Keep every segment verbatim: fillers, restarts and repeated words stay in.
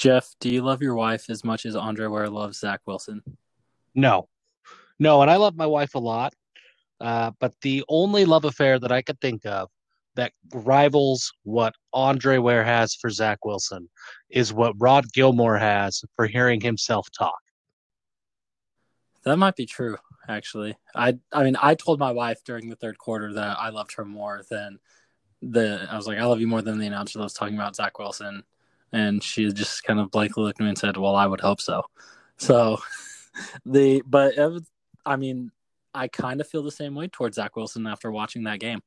Jeff, do you love your wife as much as Andre Ware loves Zach Wilson? No, no, and I love my wife a lot, uh, but the only love affair that I could think of that rivals what Andre Ware has for Zach Wilson is what Rod Gilmore has for hearing himself talk. That might be true, actually. I I mean, I told my wife during the third quarter that I loved her more than the. I was like, I love you more than the announcer that was talking about Zach Wilson, and she just kind of blankly looked at me and said, "Well, I would hope so." So the but it was, I mean, I kind of feel the same way towards Zach Wilson after watching that game.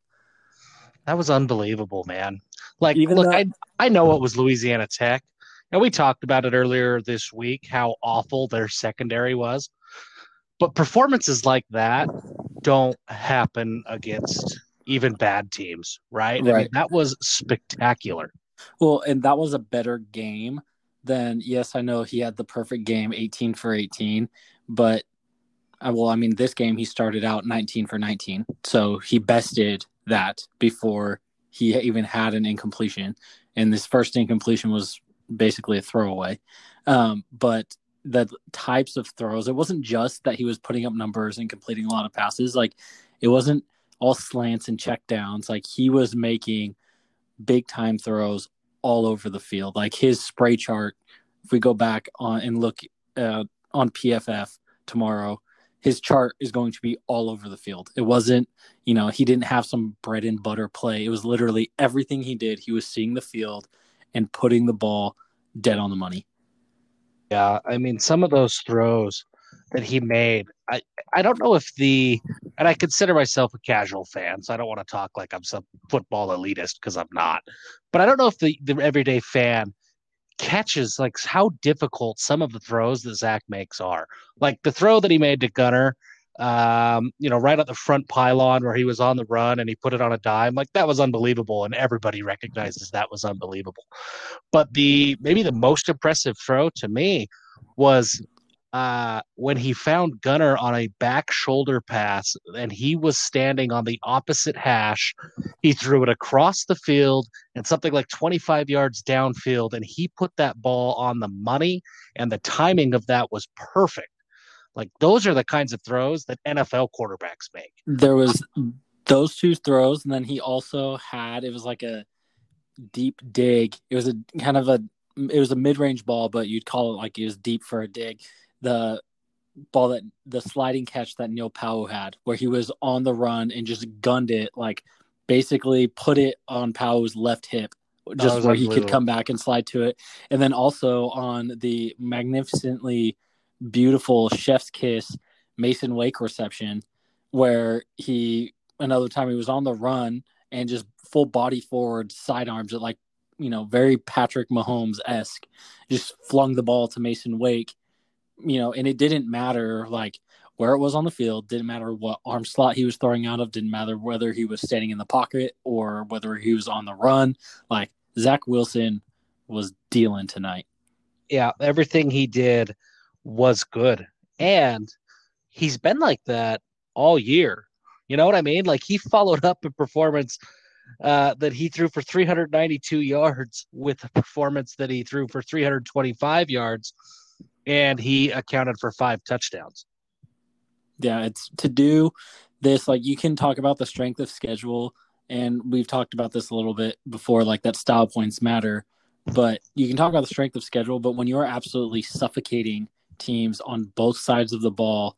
That was unbelievable, man. Like, Even look, though, I I know it was Louisiana Tech, and we talked about it earlier this week how awful their secondary was. But performances like that don't happen against even bad teams, right? I mean, right? that was spectacular. Well, and that was a better game than, yes, I know he had the perfect game, eighteen for eighteen, but uh, well, I mean, this game he started out nineteen for nineteen, so he bested that before he even had an incompletion, and this first incompletion was basically a throwaway. Um, but the types of throws, it wasn't just that he was putting up numbers and completing a lot of passes. Like, it wasn't all slants and check downs. Like, he was making big time throws all over the field. Like his spray chart, if we go back on and look uh, on P F F tomorrow, his chart is going to be all over the field. It wasn't, you know, he didn't have some bread and butter play. It was literally everything he did. He was seeing the field and putting the ball dead on the money. Yeah, I mean, some of those throws that he made, I I don't know if the and I consider myself a casual fan, so I don't want to talk like I'm some football elitist because I'm not. But I don't know if the the everyday fan catches like how difficult some of the throws that Zach makes are. Like the throw that he made to Gunner, um, you know, right at the front pylon where he was on the run and he put it on a dime. Like that was unbelievable, and everybody recognizes that was unbelievable. But the maybe the most impressive throw to me was uh, when he found Gunner on a back shoulder pass and he was standing on the opposite hash. He threw it across the field and something like twenty-five yards downfield, and he put that ball on the money, and the timing of that was perfect. Like those are the kinds of throws that N F L quarterbacks make. There was those two throws, and then he also had, it was like a deep dig. It was a kind of a it was a mid range ball, but you'd call it like it was deep for a dig. The ball that the sliding catch that Neil Powell had, where he was on the run and just gunned it, like basically put it on Powell's left hip, That just was where he could unbelievable. come back and slide to it. And then also on the magnificently beautiful chef's kiss Mason Wake reception, where he another time he was on the run and just full body forward sidearms it like, you know, very Patrick Mahomes esque, just flung the ball to Mason Wake, you know, and it didn't matter like where it was on the field, didn't matter what arm slot he was throwing out of, didn't matter whether he was standing in the pocket or whether he was on the run. Like Zach Wilson was dealing tonight. Yeah, everything he did was good. And he's been like that all year. You know what I mean? Like he followed up a performance uh, that he threw for three hundred ninety-two yards with a performance that he threw for three hundred twenty-five yards, and he accounted for five touchdowns. Yeah, it's to do this, like you can talk about the strength of schedule, and we've talked about this a little bit before, like that style points matter, but you can talk about the strength of schedule, but when you're absolutely suffocating teams on both sides of the ball,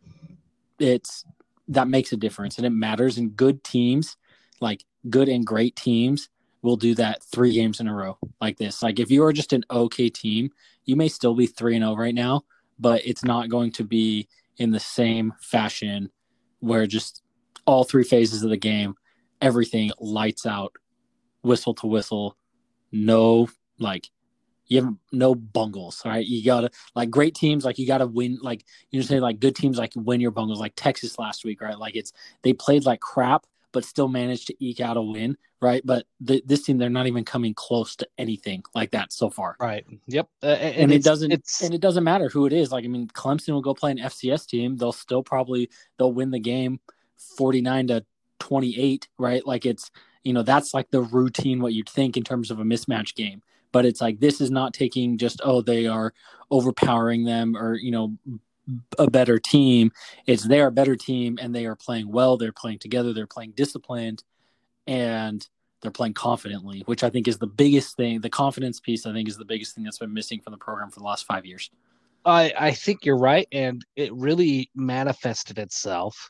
it's that makes a difference and it matters. And good teams, like good and great teams, will do that three games in a row like this. Like if you are just an okay team, you may still be three and zero right now, but it's not going to be in the same fashion where just all three phases of the game, everything lights out, whistle to whistle, no like you have no bungles, right? You gotta like great teams, like you gotta win. Like you say, like good teams, like win your bungles. Like Texas last week, right? Like it's they played like crap, but still managed to eke out a win, right? But the, this team, they're not even coming close to anything like that so far. Right. Yep. Uh, and And it it's doesn't, it's and it doesn't matter who it is. Like I mean, Clemson will go play an F C S team. They'll still probably they'll win the game forty nine to twenty eight, right? Like it's you know that's like the routine what you'd think in terms of a mismatch game. but it's like this is not taking just, oh, they are overpowering them or, you know, a better team. It's they're a better team and they are playing well. They're playing together. They're playing disciplined and they're playing confidently, which I think is the biggest thing. The confidence piece, I think, is the biggest thing that's been missing from the program for the last five years. I, I think you're right. And it really manifested itself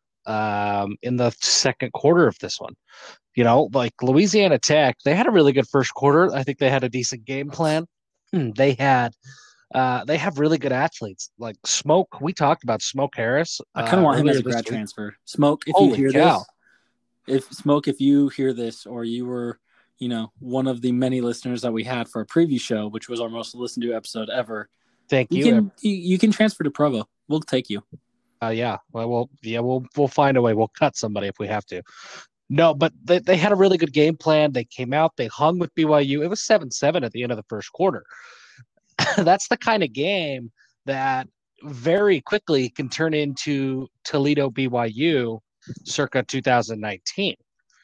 um, in the second quarter of this one. You know, like Louisiana Tech, they had a really good first quarter. I think they had a decent game plan. They had Uh, they have really good athletes like Smoke. We talked about Smoke Harris. I kind of uh, want him as a this grad week. transfer. Smoke, if Holy you hear cow. this, if Smoke, if you hear this, or you were, you know, one of the many listeners that we had for a preview show, which was our most listened to episode ever. Thank you. You. Can, you, you can transfer to Provo. We'll take you. Uh, yeah. Well, we'll yeah we'll we'll find a way. We'll cut somebody if we have to. No, but they, they had a really good game plan. They came out. They hung with B Y U. It was seven seven at the end of the first quarter. That's the kind of game that very quickly can turn into Toledo B Y U circa two thousand nineteen.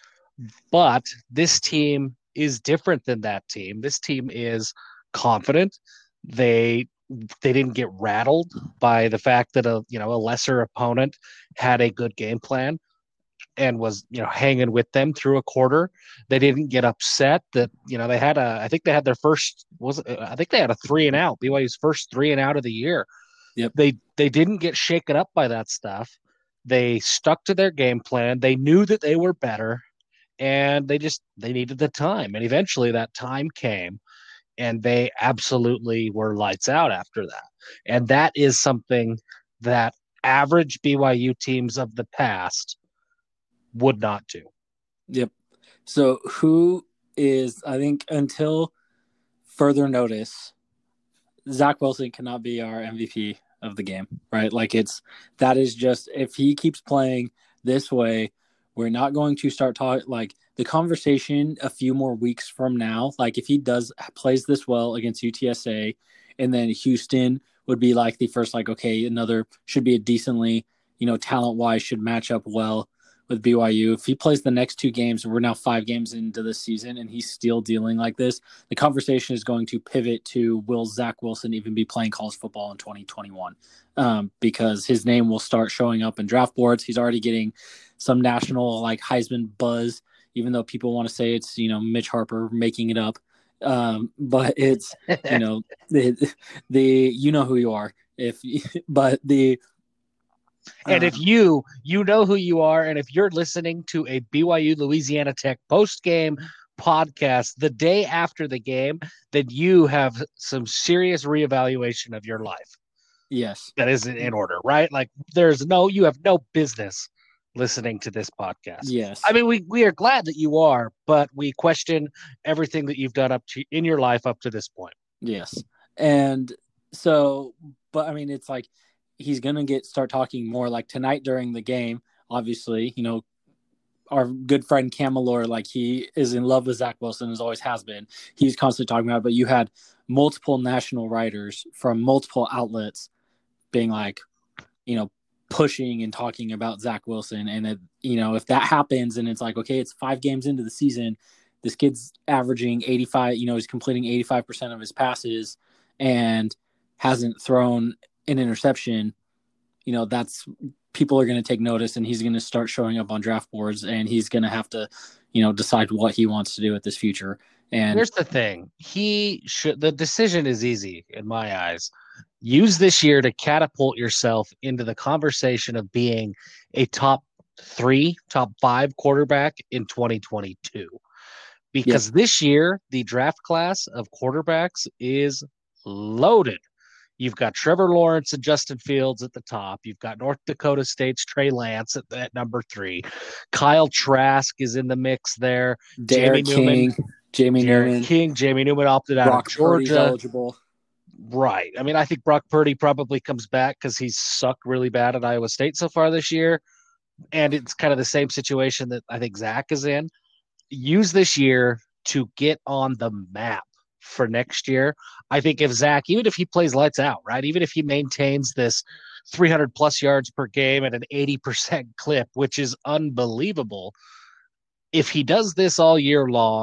But this team is different than that team. This team is confident. They they didn't get rattled by the fact that a you know a lesser opponent had a good game plan and was, you know, hanging with them through a quarter. They didn't get upset that, you know, they had a, I think they had their first, was I think they had a three and out, B Y U's first three and out of the year. Yep. They, they didn't get shaken up by that stuff. They stuck to their game plan. They knew that they were better and they just, they needed the time. And eventually that time came and they absolutely were lights out after that. And that is something that average B Y U teams of the past would not do. Yep. So who is, I think until further notice, Zach Wilson cannot be our M V P of the game, right? Like it's, that is just, if he keeps playing this way, we're not going to start talking, like the conversation a few more weeks from now, like if he does, plays this well against U T S A and then Houston would be like the first, like, okay, another should be a decently, you know, talent wise should match up well with B Y U. If he plays the next two games, we're now five games into the season and he's still dealing like this, the conversation is going to pivot to, will Zach Wilson even be playing college football in twenty twenty-one? Um, because his name will start showing up in draft boards. He's already getting some national like Heisman buzz, even though people want to say it's, you know, Mitch Harper making it up. Um, but it's, you know, the, the, you know who you are if, but the, And if you you know who you are, and if you're listening to a B Y U Louisiana Tech post game podcast the day after the game, then you have some serious reevaluation of your life. Yes, that is in order, right? Like there's no, you have no business listening to this podcast. Yes, I mean we we are glad that you are, but we question everything that you've done up to in your life up to this point. Yes, and so, but I mean, it's like, he's going to get start talking more like tonight during the game. Obviously, you know, our good friend Cam Malore, like he is in love with Zach Wilson, as always has been. He's constantly talking about it, but you had multiple national writers from multiple outlets being like, you know, pushing and talking about Zach Wilson. And, it, you know, if that happens and it's like, okay, it's five games into the season, this kid's averaging eighty-five, you know, he's completing eighty-five percent of his passes and hasn't thrown an interception, you know, that's, people are going to take notice and he's going to start showing up on draft boards and he's going to have to, you know, decide what he wants to do with this future. And here's the thing. He should, the decision is easy in my eyes. Use this year to catapult yourself into the conversation of being a top three, top five quarterback in twenty twenty-two. Because yep. This year, the draft class of quarterbacks is loaded. You've got Trevor Lawrence and Justin Fields at the top. You've got North Dakota State's Trey Lance at, at number three. Kyle Trask is in the mix there. Derek Jamie King, Newman. Jamie Derek Newman. King. Jamie Newman opted out Brock of Georgia. Purdy's eligible. Right. I mean, I think Brock Purdy probably comes back because he's sucked really bad at Iowa State so far this year. And it's kind of the same situation that I think Zach is in. Use this year to get on the map for next year. I think if Zach, even if he plays lights out, right, even if he maintains this three hundred plus yards per game at an eighty percent clip, which is unbelievable, if he does this all year long,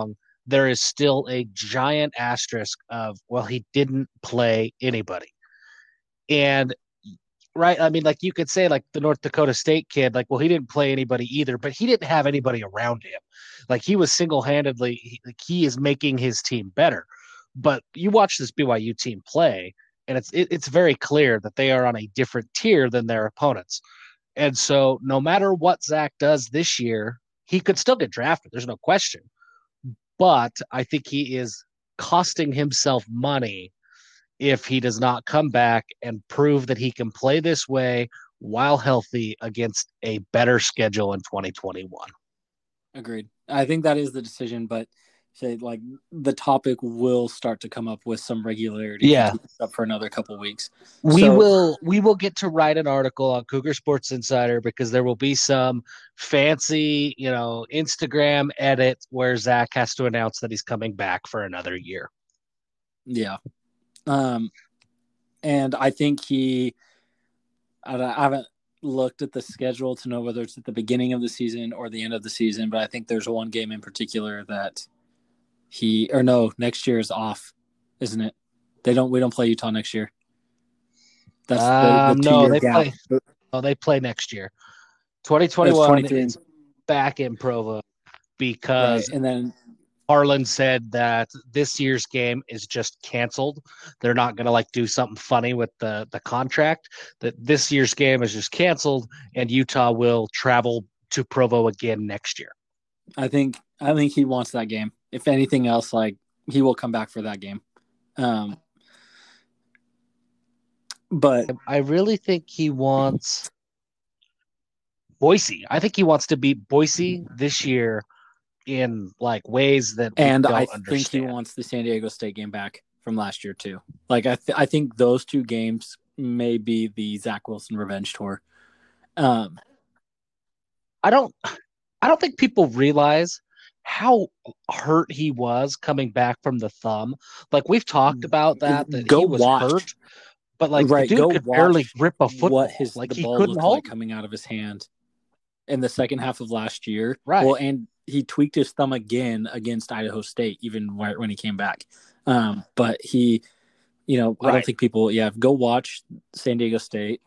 there is still a giant asterisk of, well, he didn't play anybody. And right, I mean, like you could say like the North Dakota State kid, like, well, he didn't play anybody either, but he didn't have anybody around him. Like he was single-handedly, he, like he is making his team better. But you watch this B Y U team play, and it's it, it's very clear that they are on a different tier than their opponents. And so no matter what Zach does this year, he could still get drafted. There's no question. But I think he is costing himself money if he does not come back and prove that he can play this way while healthy against a better schedule in twenty twenty-one. Agreed. I think that is the decision, but say like the topic will start to come up with some regularity. Yeah, up for another couple of weeks. We so, will we will get to write an article on Cougar Sports Insider because there will be some fancy, you know, Instagram edit where Zach has to announce that he's coming back for another year. Yeah. Um, and I think he, I, I haven't looked at the schedule to know whether it's at the beginning of the season or the end of the season, but I think there's one game in particular that he, or no, next year is off, isn't it? They don't, we don't play Utah next year. That's the, um, the no, they gap. play, no, they play next year. twenty twenty-one is back in Provo because right. And then Harlan said that this year's game is just canceled. They're not going to like do something funny with the, the contract. That this year's game is just canceled, and Utah will travel to Provo again next year. I think I think he wants that game. If anything else, like he will come back for that game. Um, but I really think he wants Boise. I think he wants to beat Boise this year in like ways that we and don't I understand. think he wants the San Diego State game back from last year too. Like I, th- I think those two games may be the Zach Wilson revenge tour. Um, I don't, I don't think people realize how hurt he was coming back from the thumb. Like we've talked about that, that go he was watch. hurt, but like right, the dude go could barely grip a football. What his like the he ball couldn't looked hold like coming out of his hand in the second half of last year. Right. Well, and he tweaked his thumb again against Idaho State, even when he came back. Um, but he, you know, right. I don't think people, yeah, go watch San Diego State.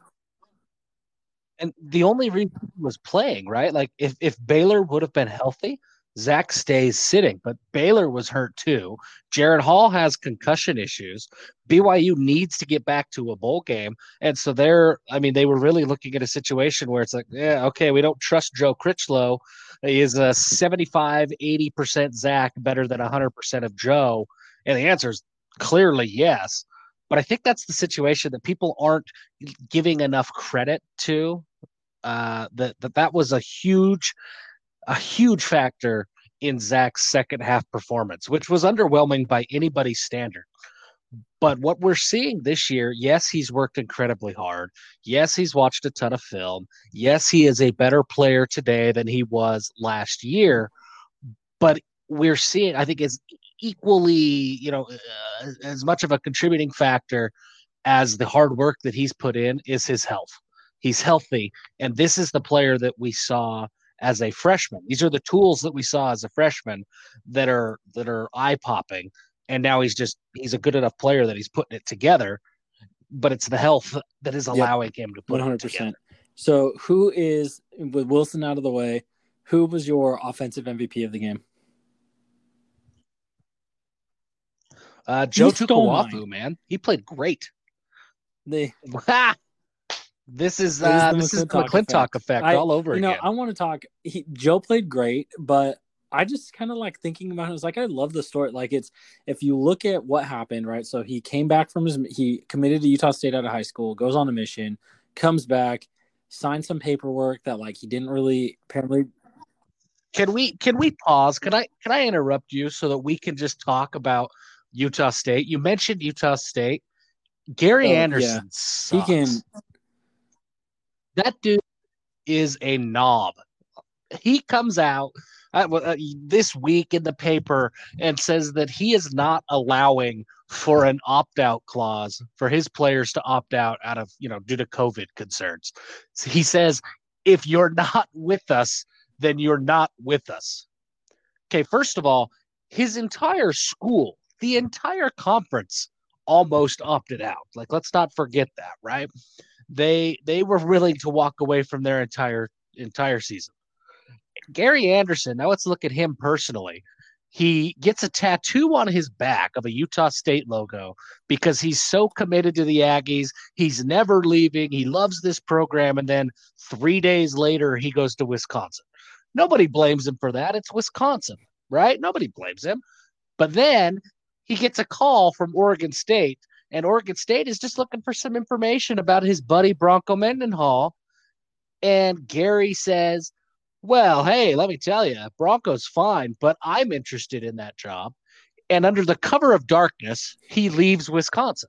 And the only reason he was playing, right? Like if, if Baylor would have been healthy, Zach stays sitting, but Baylor was hurt too. Jared Hall has concussion issues. B Y U needs to get back to a bowl game. And so they're, I mean, they were really looking at a situation where it's like, yeah, okay, we don't trust Joe Critchlow. He is a seventy-five, eighty percent Zach, better than one hundred percent of Joe. And the answer is clearly yes. But I think that's the situation that people aren't giving enough credit to. Uh, that, that that was a huge a huge factor in Zach's second half performance, which was underwhelming by anybody's standard. But what we're seeing this year, yes, he's worked incredibly hard. Yes, he's watched a ton of film. Yes, he is a better player today than he was last year. But we're seeing, I think, is equally, you know, uh, as much of a contributing factor as the hard work that he's put in is his health. He's healthy. And this is the player that we saw as a freshman. These are the tools that we saw as a freshman that are that are eye-popping. And now he's just he's a good enough player that he's putting it together. But it's the health that is allowing yep. him to put one hundred percent. It together. So who is, with Wilson out of the way, who was your offensive M V P of the game? Uh, Joe Tukuafu, man. He played great. They This is uh, this is the McClintock effect, effect I, all over you know, again. I want to talk. He, Joe played great, but I just kind of like thinking about it. It's like I love the story. Like it's if you look at what happened, right? So he came back from his he committed to Utah State out of high school, goes on a mission, comes back, signs some paperwork that like he didn't really apparently. Can we can we pause? Can I can I interrupt you so that we can just talk about Utah State? You mentioned Utah State. Gary oh, Anderson, yeah. sucks. He can. That dude is a knob. He comes out uh, uh, this week in the paper and says that he is not allowing for an opt-out clause for his players to opt out out of, you know, due to COVID concerns. So he says, if you're not with us, then you're not with us. Okay, first of all, his entire school, the entire conference almost opted out. Like, let's not forget that, right? They they were willing to walk away from their entire entire season. Gary Anderson, now let's look at him personally. He gets a tattoo on his back of a Utah State logo because he's so committed to the Aggies. He's never leaving. He loves this program. And then three days later, he goes to Wisconsin. Nobody blames him for that. It's Wisconsin, right? Nobody blames him. But then he gets a call from Oregon State, and Oregon State is just looking for some information about his buddy Bronco Mendenhall. And Gary says, well, hey, let me tell you, Bronco's fine, but I'm interested in that job. And under the cover of darkness, he leaves Wisconsin.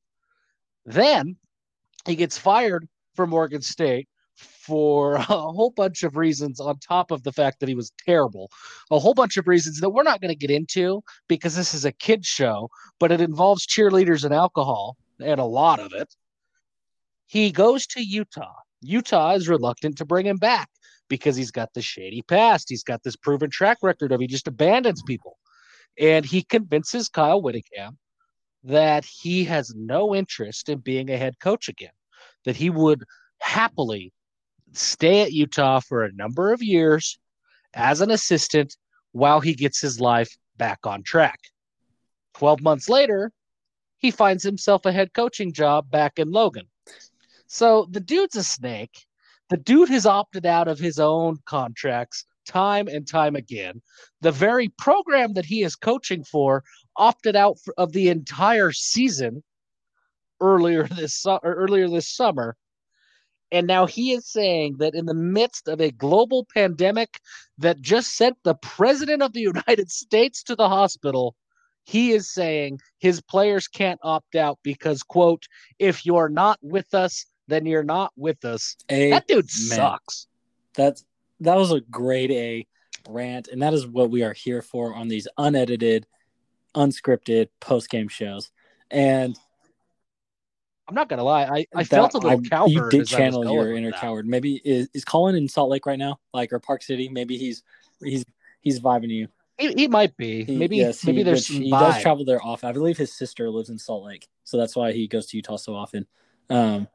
Then he gets fired from Oregon State for a whole bunch of reasons on top of the fact that he was terrible. A whole bunch of reasons that we're not going to get into because this is a kid's show, but it involves cheerleaders and alcohol, and a lot of it. He goes to Utah. Utah is reluctant to bring him back because he's got this shady past. He's got this proven track record of he just abandons people. And he convinces Kyle Whittingham that he has no interest in being a head coach again, that he would happily stay at Utah for a number of years as an assistant while he gets his life back on track. twelve months later, he finds himself a head coaching job back in Logan. So the dude's a snake. The dude has opted out of his own contracts time and time again. The very program that he is coaching for opted out of the entire season earlier this su- or earlier this summer. And now he is saying that in the midst of a global pandemic that just sent the president of the United States to the hospital, he is saying his players can't opt out because, quote, if you're not with us, then you're not with us. A, that dude man, sucks. That's that was a grade A rant, and that is what we are here for on these unedited, unscripted post-game shows. And I'm not gonna lie, I, I felt a little I, coward. You did as channel I was your inner that. coward. Maybe is, is Colin in Salt Lake right now, like or Park City? Maybe he's he's he's vibing you. He, he might be. He, maybe yes, maybe he, there's some he vibe. does travel there often. I believe his sister lives in Salt Lake, so that's why he goes to Utah so often. Um,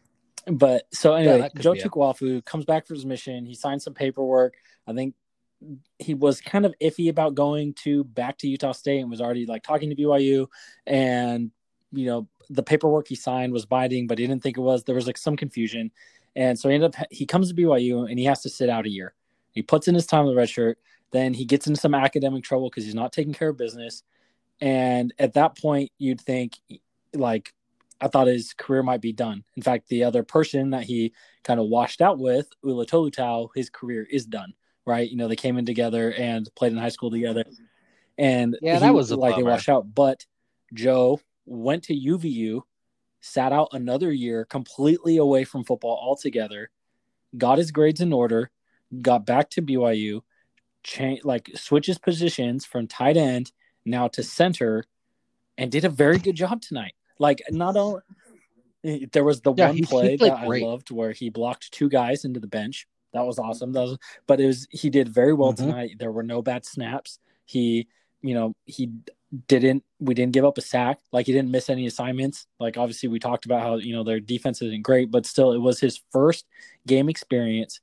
but so anyway, yeah, Joe Tukuafu comes back for his mission. He signed some paperwork. I think he was kind of iffy about going to back to Utah State and was already like talking to B Y U, and you know the paperwork he signed was binding, but he didn't think it was. There was like some confusion, and so he ended up he comes to B Y U and he has to sit out a year. He puts in his time with the red shirt. Then he gets into some academic trouble because he's not taking care of business. And at that point, you'd think, like, I thought his career might be done. In fact, the other person that he kind of washed out with, Ula Tolutau, his career is done, right? You know, they came in together and played in high school together. And yeah, he, that was a like bummer. They washed out. But Joe went to U V U, sat out another year completely away from football altogether, got his grades in order, got back to B Y U, change like switches positions from tight end now to center, and did a very good job tonight. Like not only there was the yeah, one he, play he that great. I loved where he blocked two guys into the bench. That was awesome. That was, but it was he did very well mm-hmm. tonight. There were no bad snaps. He, you know, he didn't. We didn't give up a sack. Like he didn't miss any assignments. Like obviously we talked about how you know their defense isn't great, but still it was his first game experience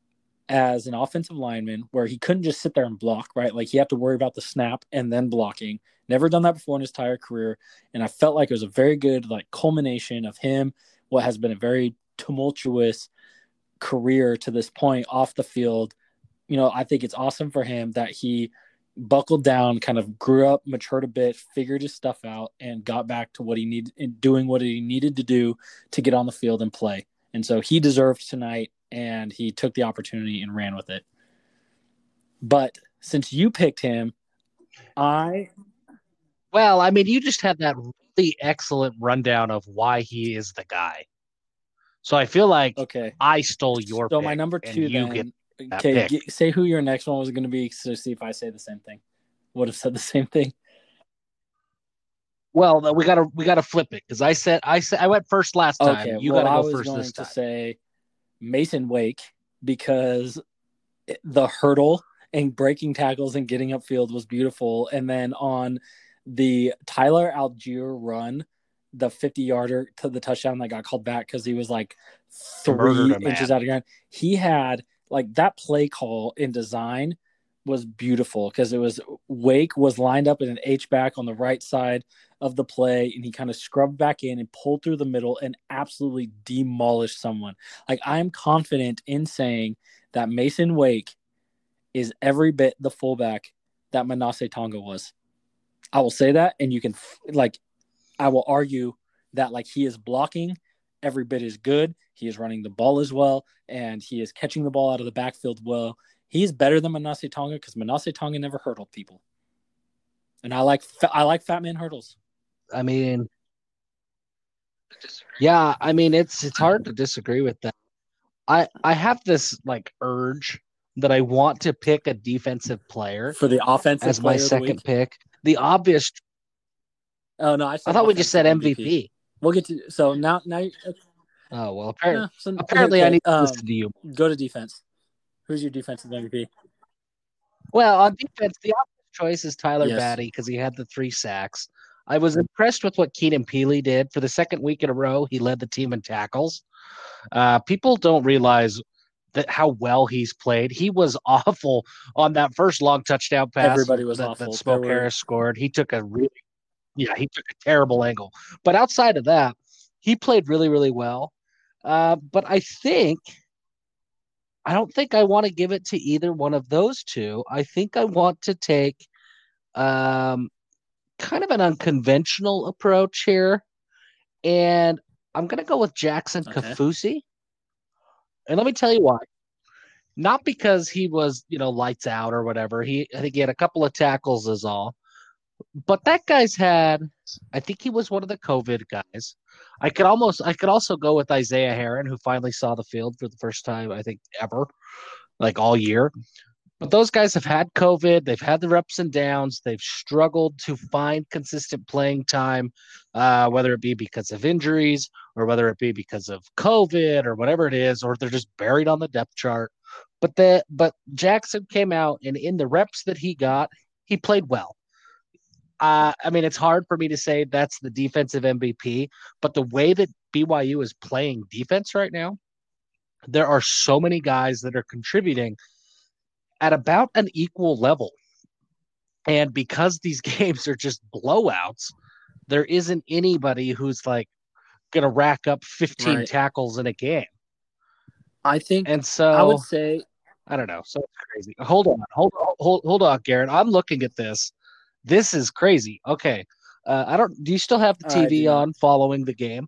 as an offensive lineman where he couldn't just sit there and block, right? Like he had to worry about the snap and then blocking. Never done that before in his entire career. And I felt like it was a very good like culmination of him, what has been a very tumultuous career to this point off the field. You know, I think it's awesome for him that he buckled down, kind of grew up, matured a bit, figured his stuff out, and got back to what he needed and doing what he needed to do to get on the field and play. And so he deserved tonight, and he took the opportunity and ran with it. But since you picked him, I... Well, I mean, you just had that really excellent rundown of why he is the guy. So I feel like okay. I stole your so pick. So my number two you then... Get okay, get, say who your next one was going to be to see if I say the same thing. Would have said the same thing. Well, we gotta we gotta flip it because I said I said I went first last time. Okay, you well, gotta go I was first going this time. to say Mason Wake because the hurdle and breaking tackles and getting upfield was beautiful. And then on the Tyler Algier run, the fifty-yarder to the touchdown that got called back because he was like three him, inches man. out of ground, he had like that play call in design was beautiful because it was Wake was lined up in an H-back on the right side of the play, and he kind of scrubbed back in and pulled through the middle and absolutely demolished someone. Like, I'm confident in saying that Mason Wake is every bit the fullback that Manasseh Tonga was. I will say that, and you can, like, I will argue that, like, he is blocking every bit as good. He is running the ball as well, and he is catching the ball out of the backfield well. He's better than Manasseh Tonga because Manasseh Tonga never hurdled people. And I like I like fat man hurdles. I mean, yeah, I mean, it's it's hard to disagree with that. I I have this like urge that I want to pick a defensive player for the offensive as my player of the second week. pick. The obvious. Oh no, I, I thought we just said M V P. M V P. We'll get to so now now. Oh well, apparently, no, so, apparently okay, I need to um, listen to you. Go to defense. Who's your defensive M V P? Well, on defense, the obvious choice is Tyler Yes. Batty because he had the three sacks. I was impressed with what Keenan Peely did. For the second week in a row, he led the team in tackles. Uh, people don't realize that how well he's played. He was awful on that first long touchdown pass. Everybody was that, awful. That Smoke were... Harris scored. He took a really, yeah, he took a terrible angle. But outside of that, he played really, really well. Uh, but I think, I don't think I want to give it to either one of those two. I think I want to take um, kind of an unconventional approach here. And I'm going to go with Jackson okay. Kafusi. And let me tell you why. Not because he was, you know, lights out or whatever. He, I think he had a couple of tackles is all. But that guy's had, I think he was one of the COVID guys. I could almost, I could also go with Isaiah Heron, who finally saw the field for the first time, I think, ever, like all year. But those guys have had COVID. They've had their ups and downs. They've struggled to find consistent playing time, uh, whether it be because of injuries or whether it be because of COVID or whatever it is, or they're just buried on the depth chart. But the but Jackson came out, and in the reps that he got, he played well. Uh, I mean, it's hard for me to say that's the defensive M V P, but the way that B Y U is playing defense right now, there are so many guys that are contributing at about an equal level. And because these games are just blowouts, there isn't anybody who's like going to rack up fifteen right. tackles in a game. I think, and so I would say, I don't know. So it's crazy. Hold on, hold on, hold, hold on, Garrett. I'm looking at this. This is crazy. Okay. Uh, I don't, do you still have the T V on following the game?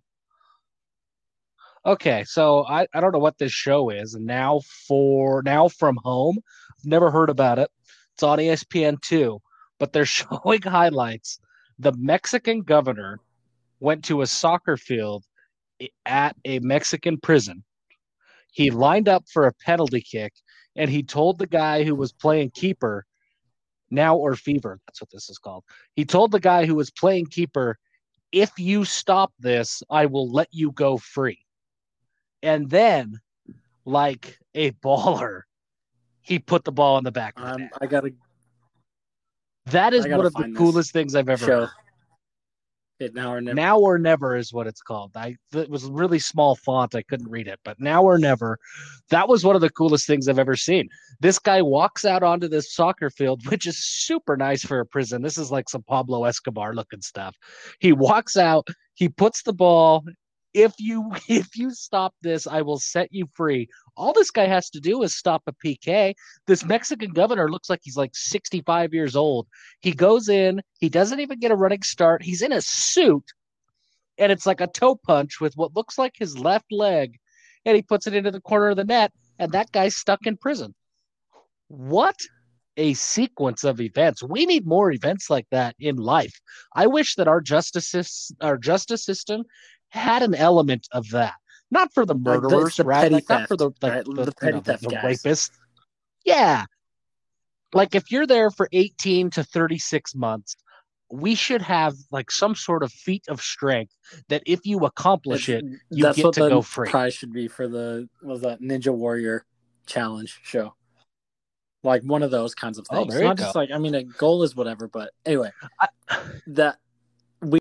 Okay. So I, I don't know what this show is. And now for now from home, never heard about it. It's on E S P N two, but they're showing highlights. The Mexican governor went to a soccer field at a Mexican prison. He lined up for a penalty kick, and he told the guy who was playing keeper, now or fever, that's what this is called. He told the guy who was playing keeper, if you stop this, I will let you go free. And then, like a baller, he put the ball in the back of the um, net. I gotta. That is one of the coolest things I've ever show. heard. It now or never. Now or never is what it's called. I it was really small font. I couldn't read it, but now or never. That was one of the coolest things I've ever seen. This guy walks out onto this soccer field, which is super nice for a prison. This is like some Pablo Escobar looking stuff. He walks out, he puts the ball. If you if you stop this, I will set you free. All this guy has to do is stop a P K. This Mexican governor looks like he's like sixty-five years old. He goes in, he doesn't even get a running start. He's in a suit, and it's like a toe punch with what looks like his left leg, and he puts it into the corner of the net, and that guy's stuck in prison. What a sequence of events. We need more events like that in life. I wish that our justice our justice system had an element of that. Not for the murderers, like the, the right? Petty like theft, not for the like right? the, the petty you know, theft the, the guys. rapists. Yeah. Like if you're there for eighteen to thirty-six months, we should have like some sort of feat of strength that if you accomplish it's, it, you that's get what to the go free. Prize should be for the what was that Ninja Warrior challenge show. like one of those kinds of Oh, things. there you Not go. just like I mean, a goal is whatever, but anyway, I, that we.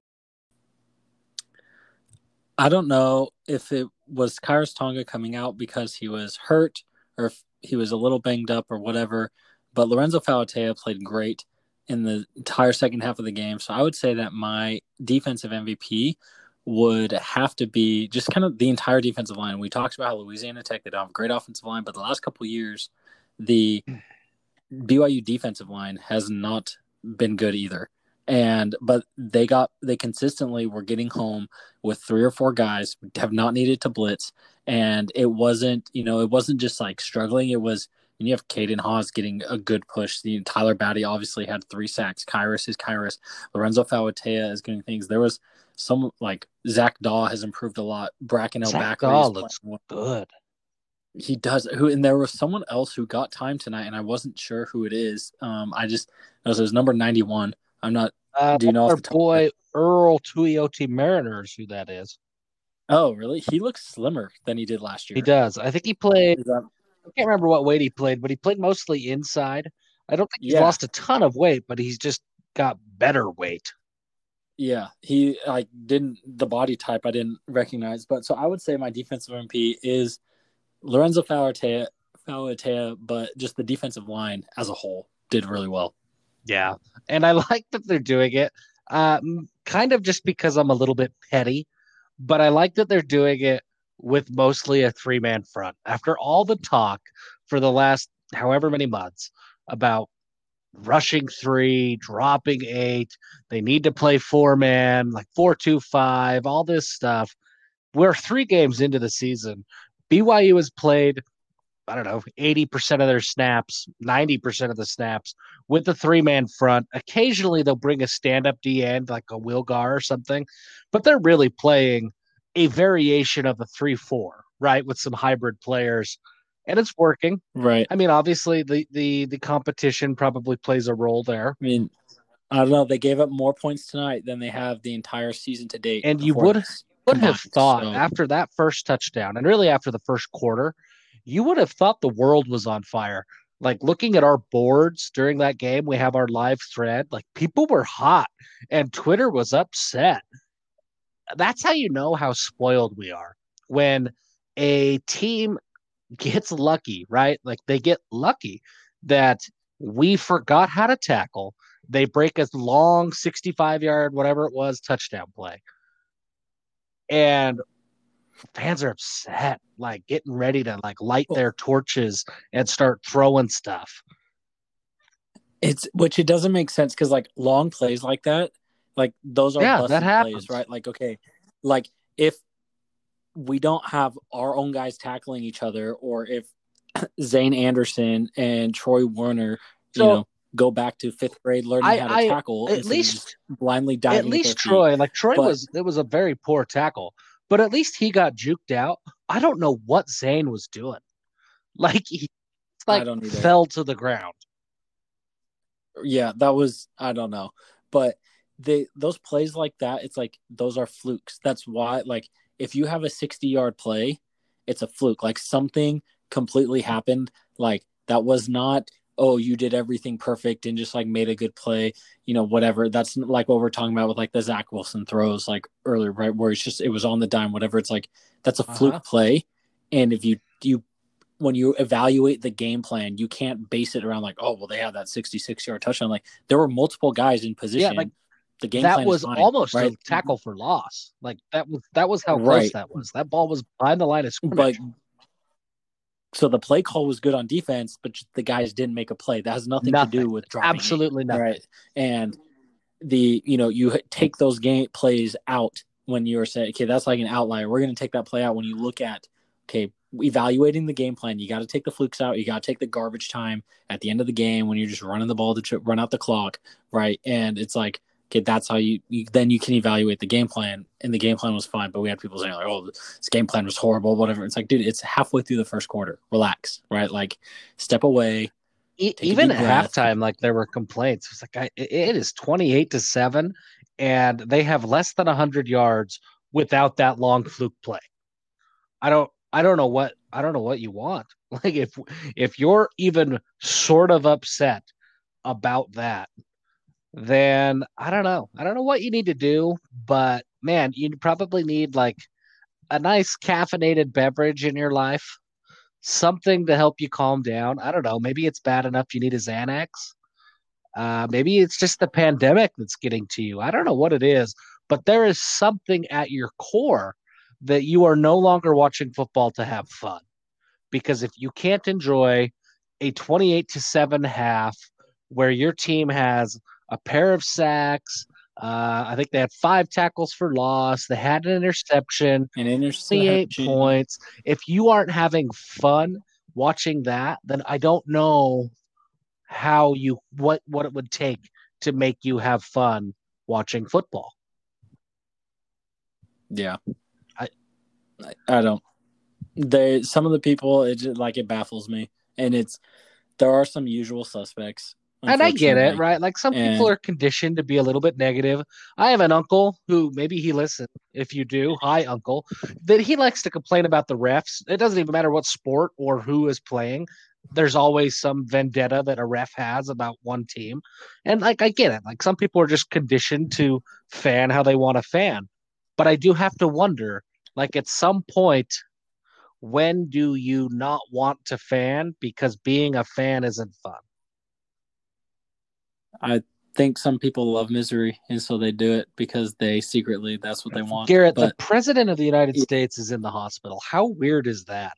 I don't know if it was Kairos Tonga coming out because he was hurt or if he was a little banged up or whatever, but Lorenzo Fauatea played great in the entire second half of the game. So I would say that my defensive M V P would have to be just kind of the entire defensive line. We talked about how Louisiana Tech, they don't have a great offensive line, but the last couple of years, the B Y U defensive line has not been good either. And but they got they consistently were getting home with three or four guys, have not needed to blitz, and it wasn't you know it wasn't just like struggling. It was and you have Caden Haws getting a good push. The Tyler Batty obviously had three sacks. Kairos is Kairos. Lorenzo Fauatea is getting things. There was some like Zach Daw has improved a lot. Bracken Zach Elbakri Daw is looks playing good. He does. Who and there was someone else who got time tonight, and I wasn't sure who it is. Um, I just it was, it was number ninety-one. I'm not. Uh, do you know our off the top boy of it? Earl Tuioti Mariners, who that is? Oh, really? He looks slimmer than he did last year. He does. I think he played. Is that? I can't remember what weight he played, but he played mostly inside. I don't think he's Yeah, lost a ton of weight, but he's just got better weight. yeah. He like didn't the body type I didn't recognize, but so I would say my defensive M V P is Lorenzo Fauatea, Fauatea, but just the defensive line as a whole did really well. Yeah, and I like that they're doing it. Uh, kind of just because I'm a little bit petty, but I like that they're doing it with mostly a three man front. After all the talk for the last however many months about rushing three, dropping eight, they need to play four man, like four two five, all this stuff. We're three games into the season. B Y U has played, I don't know, eighty percent of their snaps, ninety percent of the snaps with the three man front. Occasionally they'll bring a stand up D end like a Wilgar or something, but they're really playing a variation of the three four, right? With some hybrid players, and it's working. Right. I mean, obviously the the the competition probably plays a role there. I mean, I don't know. They gave up more points tonight than they have the entire season to date. And you would this would have combined, thought so. after that first touchdown, and really after the first quarter, you would have thought the world was on fire. Like looking at our boards during that game, we have our live thread. Like people were hot, and Twitter was upset. That's how you know how spoiled we are when a team gets lucky, right? Like they get lucky that we forgot how to tackle. They break a long sixty-five yard, whatever it was, touchdown play. And fans are upset, like getting ready to like light their torches and start throwing stuff. It's which it doesn't make sense because like long plays like that, like those are Yeah, busted that happens. plays, right? Like okay, like if we don't have our own guys tackling each other, or if Zane Anderson and Troy Warner, So, you know, go back to fifth grade learning I, how to I tackle at instead least of just blindly diving at least at their Troy, feet. like Troy But- was it was a very poor tackle, but at least he got juked out. I don't know what Zane was doing. Like he like I don't either. fell to the ground. Yeah, that was I don't know, but they those plays like that, it's like those are flukes. That's why, like, if you have a sixty yard play, it's a fluke. Like something completely happened. Like that was not. Oh, you did everything perfect and just like made a good play. You know, whatever. That's like what we're talking about with like the Zach Wilson throws like earlier, right? Where it's just it was on the dime, whatever. It's like that's a fluke Uh-huh. play, and if you you when you evaluate the game plan, you can't base it around like, oh, well, they had that sixty-six yard touchdown. Like there were multiple guys in position. Yeah, like, the game that plan was is fine, almost right? a tackle for loss. Like that was that was how close Right. that was. That ball was behind the line of But scrimmage. so the play call was good on defense, but the guys didn't make a play. That has nothing, Nothing. to do with dropping. Absolutely eight, nothing. Right. And the you know you take those game plays out when you're saying, okay, that's like an outlier. We're going to take that play out when you look at, okay, evaluating the game plan. You got to take the flukes out. You got to take the garbage time at the end of the game when you're just running the ball to ch- run out the clock, right? And it's like, okay, that's how you, you then you can evaluate the game plan. And the game plan was fine, but we had people saying like, oh, this game plan was horrible, whatever. It's like, dude, it's halfway through the first quarter. Relax, right? Like, step away. E- a even deep at breath. halftime, like there were complaints. It's like I, it is twenty-eight to seven, and they have less than one hundred yards without that long fluke play. I don't I don't know what I don't know what you want. Like if if you're even sort of upset about that, then I don't know. I don't know what you need to do, but man, you probably need like a nice caffeinated beverage in your life, something to help you calm down. I don't know. Maybe it's bad enough you need a Xanax. Uh, maybe it's just the pandemic that's getting to you. I don't know what it is, but there is something at your core that you are no longer watching football to have fun. Because if you can't enjoy a twenty-eight to seven half where your team has a pair of sacks, uh, I think they had five tackles for loss, they had an interception, An twenty-eight interception. points. If you aren't having fun watching that, then I don't know how you what what it would take to make you have fun watching football. Yeah. I I, I don't. They some of the people it just, like it baffles me, and it's there are some usual suspects, and I get it, unfortunately, right? Like some people and are conditioned to be a little bit negative. I have an uncle who maybe he listens. If you do, hi uncle, that he likes to complain about the refs. It doesn't even matter what sport or who is playing. There's always some vendetta that a ref has about one team. And like I get it. Like some people are just conditioned to fan how they want to fan. But I do have to wonder, like at some point, when do you not want to fan because being a fan isn't fun? I think some people love misery, and so they do it because they secretly that's what they want. Garrett, the But president of the United it, States is in the hospital. How weird is that?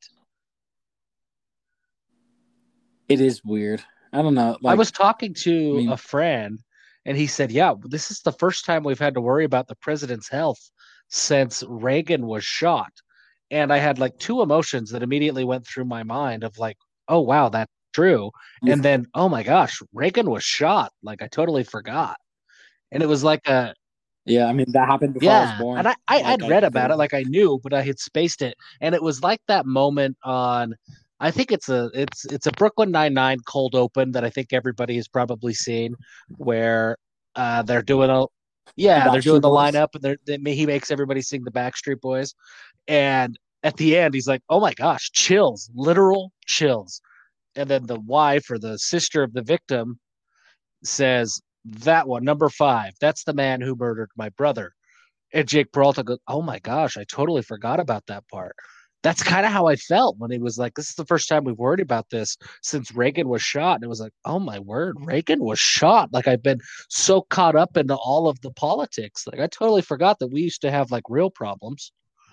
it is weird. I don't know. I Like, was talking I to a mean, friend and he said, yeah, this is the first time we've had to worry about the president's health since Reagan was shot. And I had like two emotions that immediately went through my mind of like, oh, wow, that's true. And then, oh my gosh, Reagan was shot. Like I totally forgot. And it was like a, yeah. I mean, that happened before I was yeah. And born. I, I, Like, I'd I read about it, vividly. like I knew, but I had spaced it. And it was like that moment on, I think it's a it's it's a Brooklyn Nine-Nine cold open that I think everybody has probably seen where uh they're doing a The yeah, they're doing Backstreet the Boys. lineup and they're they, he makes everybody sing the Backstreet Boys. And at the end he's like, "Oh my gosh, chills, literal chills." And then the wife or the sister of the victim says, "That one, number five, that's the man who murdered my brother." And Jake Peralta goes, "Oh my gosh, I totally forgot about that part." That's kind of how I felt when he was like, "This is the first time we've worried about this since Reagan was shot." And it was like, "Oh my word, Reagan was shot." Like I've been so caught up into all of the politics. Like I totally forgot that we used to have like real problems.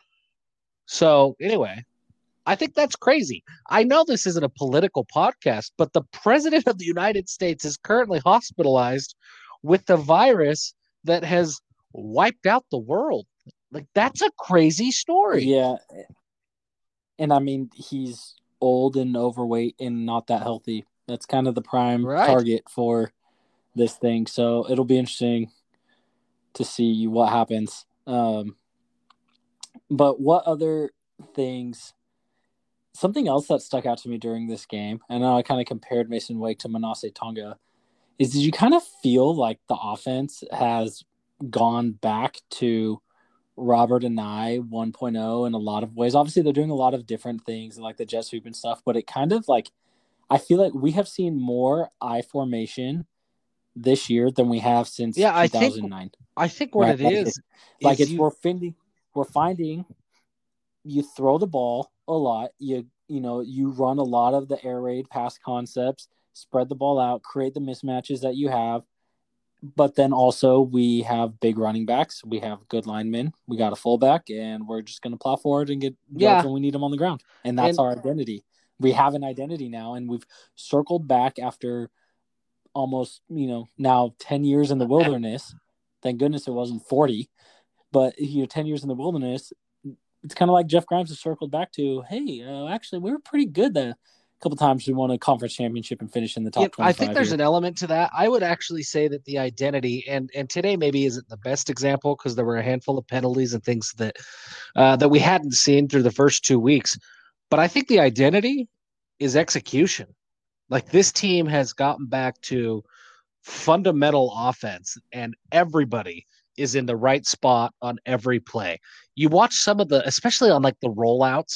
So anyway, I think that's crazy. I know this isn't a political podcast, but the president of the United States is currently hospitalized with the virus that has wiped out the world. Like that's a crazy story. Yeah, and I mean, he's old and overweight and not that healthy. That's kind of the prime Right. target for this thing. So it'll be interesting to see what happens. Um, but what other things? Something else that stuck out to me during this game, and I know I kind of compared Mason Wake to Manasseh Tonga, is did you kind of feel like the offense has gone back to Robert and I 1.0 in a lot of ways? Obviously, they're doing a lot of different things like the jet sweep and stuff, but it kind of like I feel like we have seen more I formation this year than we have since Yeah, I think two thousand nine. I think what Right? it Like, is like is it's you we're finding we're finding you throw the ball a lot. You you know you run a lot of the air raid pass concepts, spread the ball out, create the mismatches that you have. But then also we have big running backs. We have good linemen. We got a fullback, and we're just going to plow forward and get yards yeah, when we need them on the ground. And that's and our identity. We have an identity now, and we've circled back after almost you know now ten years in the wilderness. Thank goodness it wasn't forty, but you know ten years in the wilderness. It's kind of like Jeff Grimes has circled back to, hey, uh, actually we were pretty good the couple times we won a conference championship and finished in the yeah, top I think twenty-five there's here. an element to that. I would actually say that the identity and and today maybe isn't the best example because there were a handful of penalties and things that uh, that we hadn't seen through the first two weeks. But I think the identity is execution. Like this team has gotten back to fundamental offense and everybody is in the right spot on every play. You watch some of the, especially on like the rollouts,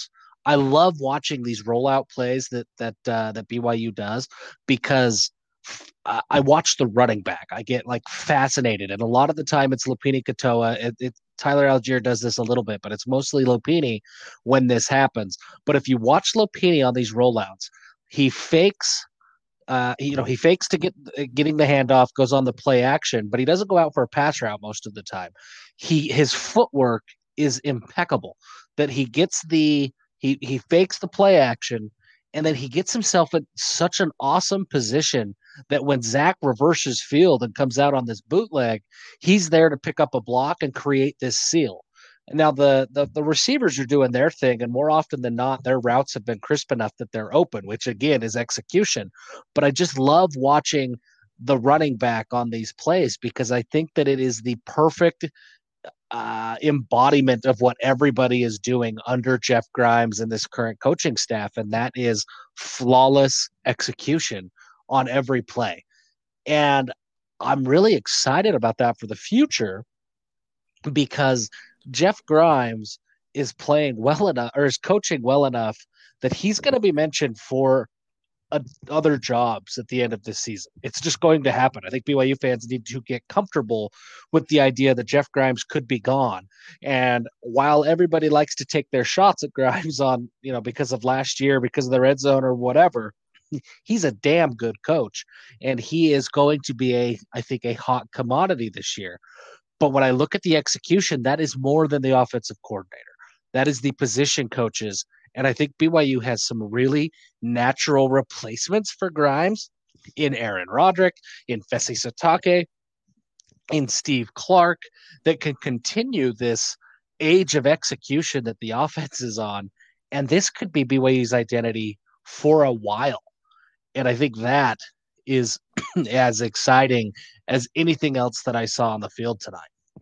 I love watching these rollout plays that that uh, that B Y U does because uh, I watch the running back. I get like fascinated, and a lot of the time it's Lupini Katoa. It, it, Tyler Algier does this a little bit, but it's mostly Lupini when this happens. But if you watch Lupini on these rollouts, he fakes uh, you know, he fakes to get getting the handoff, goes on the play action, but he doesn't go out for a pass route most of the time. He his footwork is impeccable. That he gets the he he fakes the play action, and then he gets himself in such an awesome position that when Zach reverses field and comes out on this bootleg, he's there to pick up a block and create this seal. Now the, the the receivers are doing their thing, and more often than not, their routes have been crisp enough that they're open, which again is execution. But I just love watching the running back on these plays because I think that it is the perfect uh, embodiment of what everybody is doing under Jeff Grimes and this current coaching staff, and that is flawless execution on every play. And I'm really excited about that for the future because Jeff Grimes is playing well enough or is coaching well enough that he's going to be mentioned for uh, other jobs at the end of this season. It's just going to happen. I think B Y U fans need to get comfortable with the idea that Jeff Grimes could be gone. And while everybody likes to take their shots at Grimes on, you know, because of last year, because of the red zone or whatever, he's a damn good coach. And he is going to be a, I think, a hot commodity this year. But when I look at the execution, that is more than the offensive coordinator. That is the position coaches. And I think B Y U has some really natural replacements for Grimes in Aaron Roderick, in Fesi Satake, in Steve Clark that can continue this age of execution that the offense is on. And this could be B Y U's identity for a while. And I think that is as exciting as anything else that I saw on the field tonight.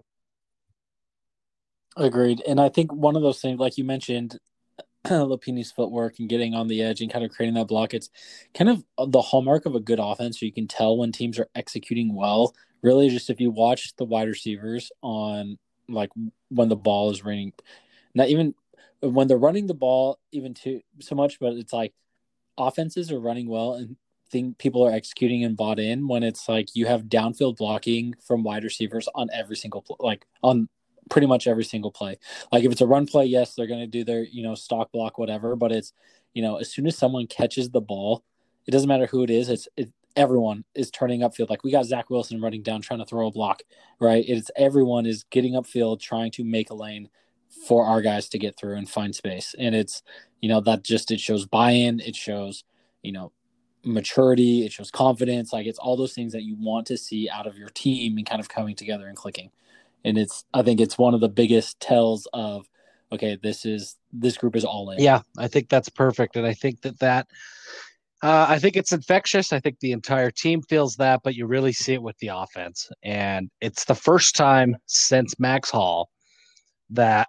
Agreed. And I think one of those things, like you mentioned, Lupini's footwork and getting on the edge and kind of creating that block, it's kind of the hallmark of a good offense. So you can tell when teams are executing well. Really, just if you watch the wide receivers on like when the ball is running, not even when they're running the ball even too so much, but it's like offenses are running well and think people are executing and bought in when it's like you have downfield blocking from wide receivers on every single like on pretty much every single play. Like if it's a run play, yes, they're going to do their, you know, stock block, whatever, but it's, you know, as soon as someone catches the ball, it doesn't matter who it is. It's it, everyone is turning upfield. Like we got Zach Wilson running down, trying to throw a block, right? It's everyone is getting upfield, trying to make a lane for our guys to get through and find space. And it's, you know, that just, it shows buy-in. It shows, you know, maturity. It shows confidence. Like it's all those things that you want to see out of your team and kind of coming together and clicking. And it's, I think it's one of the biggest tells of, okay, this is, this group is all in. Yeah, I think that's perfect. And I think that that, uh, I think it's infectious. I think the entire team feels that, but you really see it with the offense. And it's the first time since Max Hall that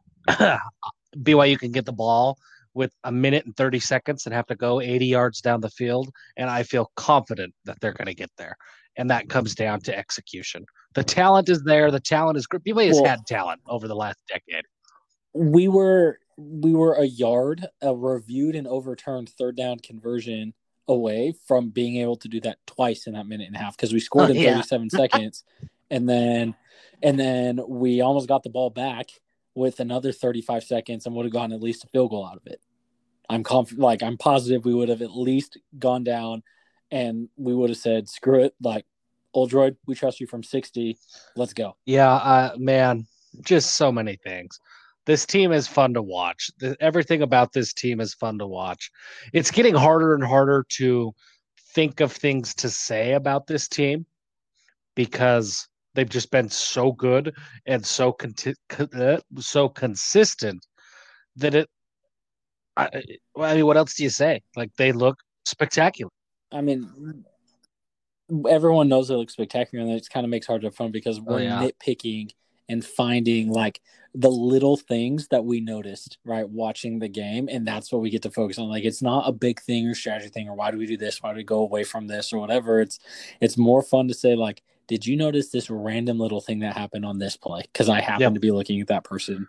B Y U can get the ball with a minute and thirty seconds and have to go eighty yards down the field. And I feel confident that they're going to get there. And that comes down to execution. The talent is there. The talent is great. B Y U has well, had talent over the last decade. We were we were a yard, a reviewed and overturned third down conversion away from being able to do that twice in that minute and a half because we scored in yeah. thirty-seven seconds, and then and then we almost got the ball back with another thirty-five seconds and would have gotten at least a field goal out of it. I'm conf- like I'm positive we would have at least gone down, and we would have said, "Screw it!" Like, Oldroyd, we trust you from sixty. Let's go. Yeah, uh, man, just so many things. This team is fun to watch. The, everything about this team is fun to watch. It's getting harder and harder to think of things to say about this team because they've just been so good and so conti- so consistent that it. I, I mean, what else do you say? Like they look spectacular. I mean, everyone knows they look spectacular, and it kind of makes hard to fun because we're oh, yeah. nitpicking and finding like the little things that we noticed, right, watching the game, and that's what we get to focus on. Like it's not a big thing or strategy thing or why do we do this, why do we go away from this or whatever. It's it's more fun to say like, did you notice this random little thing that happened on this play? Because I happened yep. to be looking at that person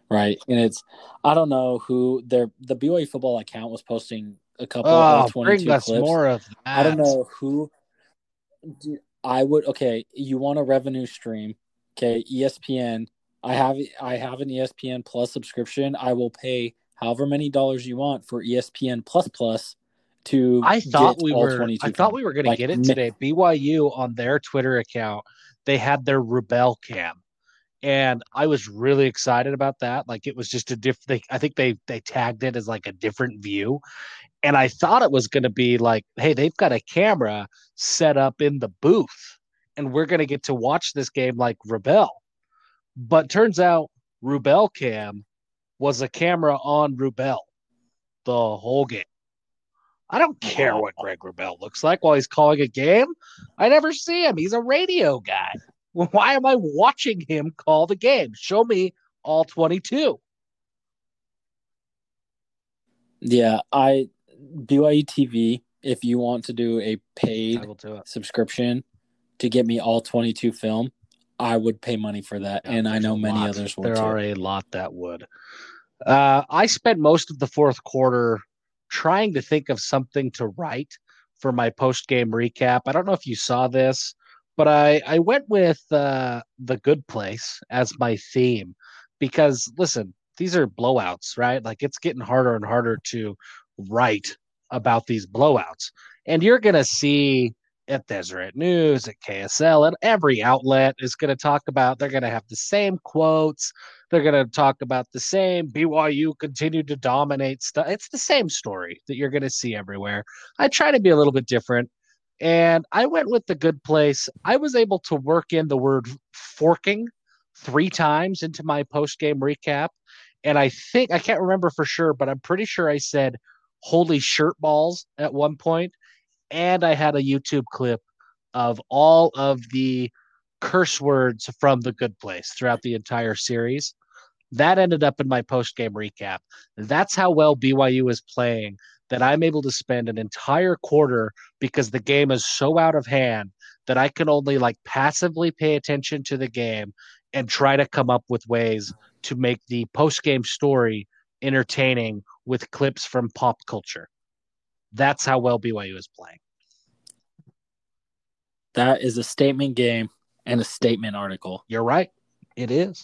right? And it's I don't know who their the B Y U football account was posting a couple all Oh, bring twenty-two us clips. more of I don't that. know who I would okay, you want a revenue stream. Okay, E S P N. I have I have an E S P N Plus subscription. I will pay however many dollars you want for E S P N Plus Plus to I thought get we all were I twenty-two thought film. we were going to Like get it today. B Y U on their Twitter account, they had their Rebel Cam. And I was really excited about that. Like it was just a different I think they they tagged it as like a different view. And I thought it was going to be like, hey, they've got a camera set up in the booth and we're going to get to watch this game like Rebel. But turns out Rubel Cam was a camera on Rubel the whole game. I don't care wow. what Greg Wrubell looks like while he's calling a game. I never see him. He's a radio guy. Why am I watching him call the game? Show me all twenty-two. Yeah, I B Y U T V. If you want to do a paid I will do it. subscription to get me all twenty-two film, I would pay money for that, Yeah, and I there's know a many lot. others would There too. are a lot that would. Uh, I spent most of the fourth quarter trying to think of something to write for my post game recap. I don't know if you saw this, but I, I went with uh, The Good Place as my theme because, listen, these are blowouts, right? Like it's getting harder and harder to write about these blowouts. And you're going to see at Deseret News, at K S L, and every outlet is going to talk about, they're going to have the same quotes. They're going to talk about the same B Y U continued to dominate stuff. It's the same story that you're going to see everywhere. I try to be a little bit different. And I went with The Good Place. I was able to work in the word forking three times into my post game recap. And I think, I can't remember for sure, but I'm pretty sure I said holy shirt balls at one point. And I had a YouTube clip of all of the curse words from The Good Place throughout the entire series. That ended up in my post game recap. That's how well B Y U is playing that I'm able to spend an entire quarter because the game is so out of hand that I can only like passively pay attention to the game and try to come up with ways to make the post game story entertaining with clips from pop culture. That's how well B Y U is playing. That is a statement game and a statement article. You're right. It is.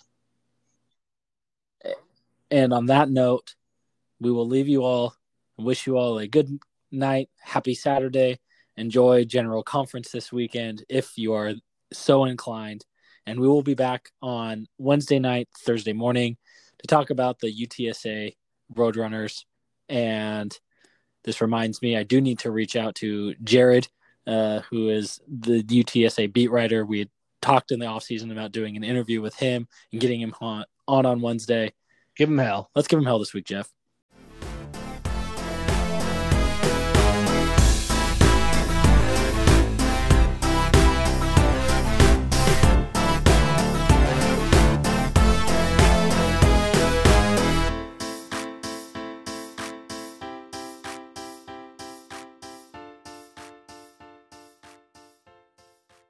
And on that note, we will leave you all and wish you all a good night. Happy Saturday. Enjoy General Conference this weekend if you are so inclined. And we will be back on Wednesday night, Thursday morning to talk about the U T S A Roadrunners. And this reminds me, I do need to reach out to Jared, uh, who is the U T S A beat writer. We had talked in the offseason about doing an interview with him and getting him on on, on Wednesday. Give him hell. Let's give him hell this week, Jeff.